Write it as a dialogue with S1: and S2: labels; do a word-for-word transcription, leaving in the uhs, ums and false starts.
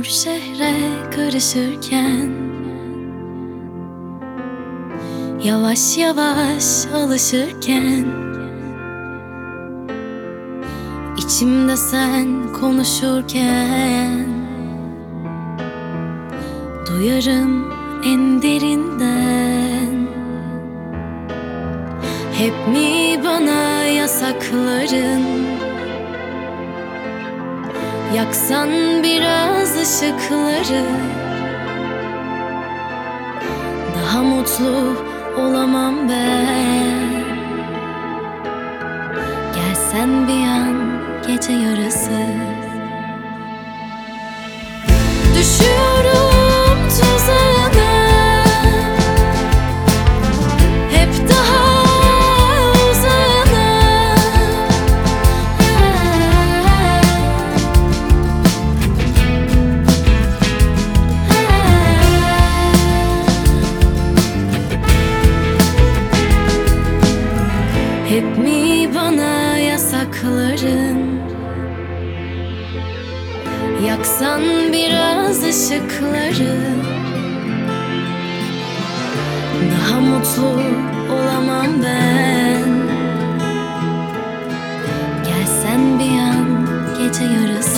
S1: şehre karışırken, yavaş yavaş alışırken, içimde sen konuşurken, duyarım en derinden. Hep mi bana yasakların? Yaksan biraz ışıkları, daha mutlu olamam ben. Gelsen bir an gece yarısı, düşüyorum tuzağına, hep daha uzağına. Hep mi bana yasakların? Yaksan biraz ışıkları, daha mutlu olamam ben. Gelsen bir an gece yarısı.